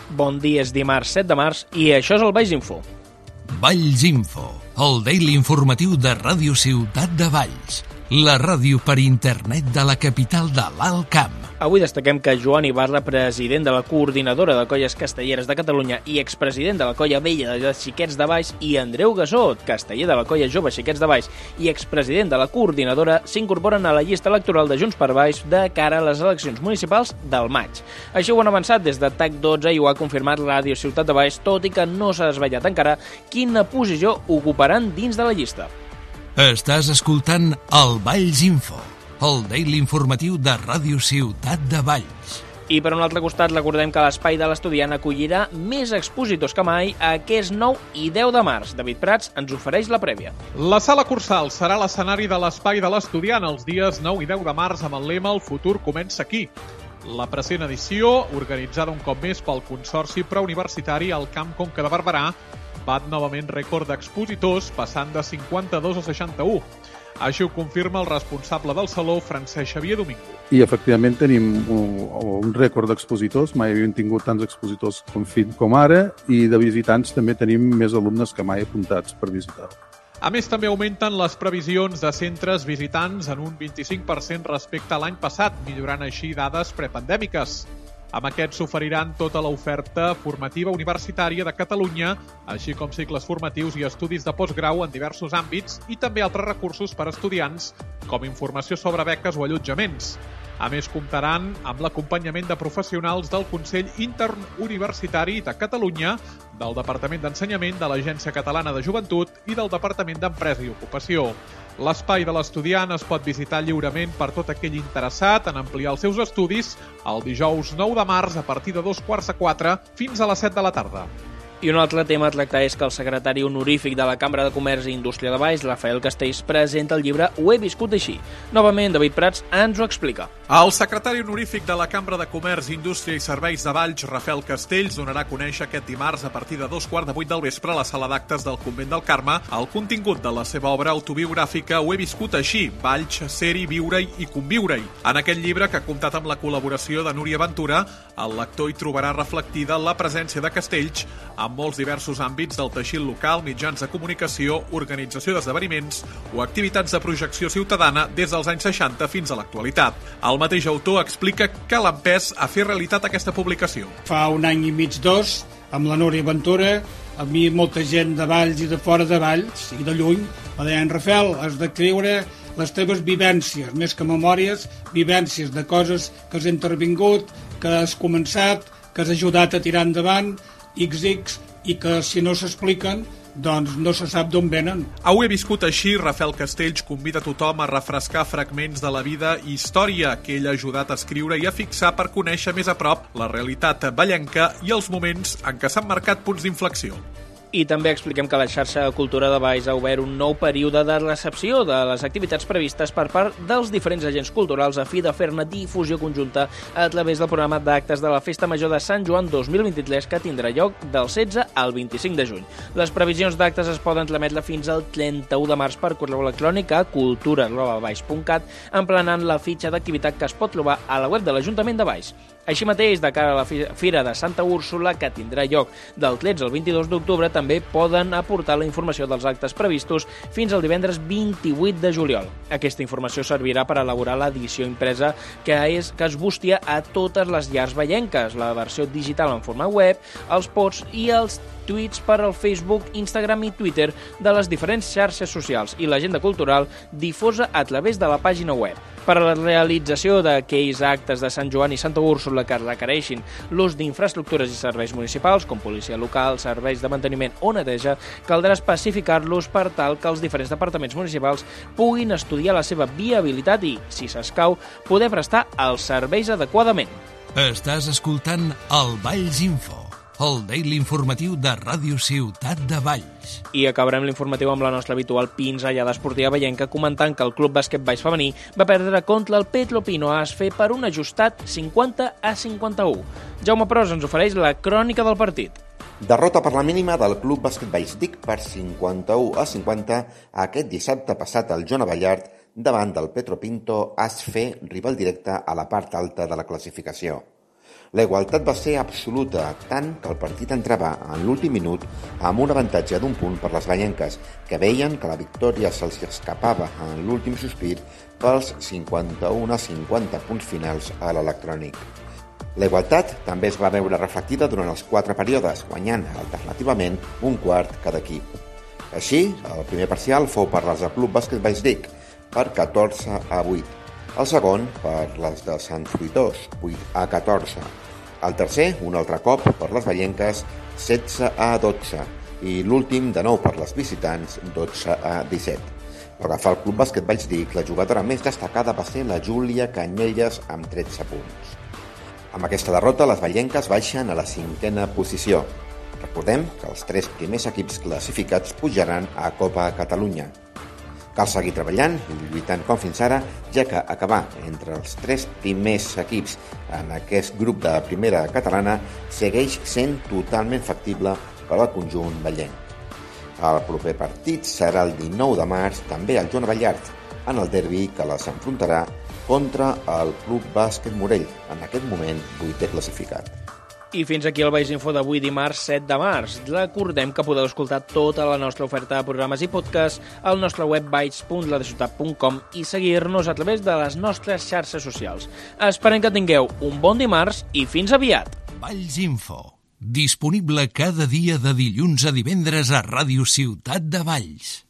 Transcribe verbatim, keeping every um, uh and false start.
Bon dia, és dimarts set de març i això és el Valls Info. Valls Info, el daily informatiu de Ràdio Ciutat de Valls, la ràdio per internet de la capital de l'Alt Camp. Avui destaquem que Joan Ibarra, president de la Coordinadora de Colles Castelleres de Catalunya i expresident de la Colla Vella de Xiquets de Valls, i Andreu Gasó, casteller de la Colla Jove Xiquets de Valls i expresident de la Coordinadora, s'incorporen a la llista electoral de Junts per Valls de cara a les eleccions municipals del maig. Així ho han avançat des de T A C dotze i ho ha confirmat Ràdio Ciutat de Valls, tot i que no s'ha desvetllat encara quina posició ocuparan dins de la llista. Estàs escoltant el Valls Info, el daily informatiu de Ràdio Ciutat de Valls. I per un altre costat, recordem que l'Espai de l'Estudiant acollirà més expositors que mai aquest nou i deu de març. David Prats ens ofereix la prèvia. La Sala Cursal serà l'escenari de l'Espai de l'Estudiant els dies nou i deu de març amb el lema «El futur comença aquí». La present edició, organitzada un cop més pel Consorci Preuniversitari al Camp Conca de Barberà, bat novament rècord d'expositors, passant de cinquanta-dos a seixanta-u. Així ho confirma el responsable del Saló, Francesc Xavier Domingo. I efectivament tenim un, un rècord d'expositors, mai havíem tingut tants expositors com, com ara, i de visitants també tenim més alumnes que mai apuntats per visitar. A més, també augmenten les previsions de centres visitants en un vint-i-cinc per cent respecte a l'any passat, millorant així dades prepandèmiques. Amb aquests s'oferiran tota l'oferta formativa universitària de Catalunya, així com cicles formatius i estudis de postgrau en diversos àmbits i també altres recursos per a estudiants, com informació sobre beques o allotjaments. A més, comptaran amb l'acompanyament de professionals del Consell Interuniversitari de Catalunya, del Departament d'Ensenyament, de l'Agència Catalana de Joventut i del Departament d'Empresa i Ocupació. L'Espai de l'Estudiant es pot visitar lliurement per tot aquell interessat en ampliar els seus estudis el dijous nou de març a partir de dos quarts de quatre fins a les set de la tarda. I un altre tema a tractar és que el secretari honorífic de la Cambra de Comerç i Indústria de Valls, Rafael Castells, presenta el llibre Ho he viscut així. Novament, David Prats ens ho explica. El secretari honorífic de la Cambra de Comerç, Indústria i Serveis de Valls, Rafael Castells, donarà a conèixer aquest dimarts a partir de dos quarts de vuit del vespre a la sala d'actes del Convent del Carme el contingut de la seva obra autobiogràfica Ho he viscut així, Valls, ser-hi, viure-hi i conviure-hi. En aquest llibre, que ha comptat amb la col·laboració de Núria Ventura, el lector hi trobarà reflectida la presència de Castells en molts diversos àmbits del teixit local, mitjans de comunicació, organització d'esdeveniments o activitats de projecció ciutadana des dels anys seixanta fins a l'actualitat. El mateix autor explica que l'ha empès a fer realitat aquesta publicació. Fa un any i mig, dos, amb la Núria Ventura, a mi molta gent de Valls i de fora de Valls i de lluny, me deien, Rafael, has d'escriure les teves vivències, més que memòries, vivències de coses que has intervingut, que has començat, que has ajudat a tirar endavant, ics ics, i que si no s'expliquen, doncs no se sap d'on venen. Ho he viscut així, Rafael Castells convida tothom a refrescar fragments de la vida i història que ell ha ajudat a escriure i a fixar per conèixer més a prop la realitat vallenca i els moments en què s'han marcat punts d'inflexió. I també expliquem que la xarxa de Cultura de Valls ha obert un nou període de recepció de les activitats previstes per part dels diferents agents culturals a fi de fer-ne difusió conjunta a través del programa d'actes de la Festa Major de Sant Joan dos mil vint-i-tres que tindrà lloc del setze al vint-i-cinc de juny. Les previsions d'actes es poden trametre fins al trenta-u de març per correu electrònic a cultura arroba valls punt cat, emplenant la fitxa d'activitat que es pot trobar a la web de l'Ajuntament de Valls. Així mateix, de cara a la Fira de Santa Úrsula, que tindrà lloc del tretze al vint-i-dos d'octubre, també poden aportar la informació dels actes previstos fins al divendres vint-i-vuit de juliol. Aquesta informació servirà per elaborar l'edició impresa que, és, que es bustia a totes les llars vallenques, la versió digital en format web, els posts i els tuits per al Facebook, Instagram i Twitter de les diferents xarxes socials i l'agenda cultural difosa a través de la pàgina web. Per a la realització d'aquells actes de Sant Joan i Santa Úrsula que requereixin l'ús d'infraestructures i serveis municipals, com policia local, serveis de manteniment o neteja, caldrà especificar-los per tal que els diferents departaments municipals puguin estudiar la seva viabilitat i, si s'escau, poder prestar els serveis adequadament. Estàs escoltant el Valls Info, el daily informatiu de Ràdio Ciutat de Valls. I acabarem l'informatiu amb la nostra habitual pinzellada esportiva vallenca comentant que el Club Bàsquet Valls femení va perdre contra el Petro Pino A S F per un ajustat cinquanta a cinquanta-u. Jaume Pros ens ofereix la crònica del partit. Derrota per la mínima del Club Bàsquet Valls Vic per cinquanta-u a cinquanta aquest dissabte passat al Joan Abellart davant del Petro Pinto A S F, rival directe a la part alta de la classificació. La igualtat va ser absoluta, tant que el partit entrava en l'últim minut amb un avantatge d'un punt per les vallenques, que veien que la victòria se'ls escapava en l'últim sospir pels cinquanta-un a cinquanta punts finals a l'electrònic. La igualtat també es va veure reflectida durant els quatre períodes, guanyant alternativament un quart cada equip. Així, el primer parcial fou per les del Club Bàsquet Valls-Dic, per catorze a vuit. El segon per les de Sant Fruitós, vuit a catorze. El tercer, un altre cop, per les vallenques, setze a dotze. I l'últim, de nou per les visitants, dotze a disset. Per agafar el Club Bàsquet Valls-Dic, la jugadora més destacada va ser la Júlia Canyelles amb tretze punts. Amb aquesta derrota, les vallenques baixen a la cinquena posició. Recordem que els tres primers equips classificats pujaran a Copa Catalunya. Cal seguir treballant i lluitant com fins ara, ja que acabar entre els tres primers equips en aquest grup de primera catalana segueix sent totalment factible per al conjunt vallenc. El proper partit serà el dinou de març, també al Joan Ballart, en el derbi que les enfrontarà contra el Club Bàsquet Morell, en aquest moment vuitè classificat. I fins aquí el Valls Info d'avui, dimarts set de març. Recordem que podeu escoltar tota la nostra oferta de programes i podcast al nostre web valls punt la de ciutat punt com i seguir-nos a través de les nostres xarxes socials. Esperem que tingueu un bon dimarts i fins aviat! Valls Info, disponible cada dia de dilluns a divendres a Ràdio Ciutat de Valls.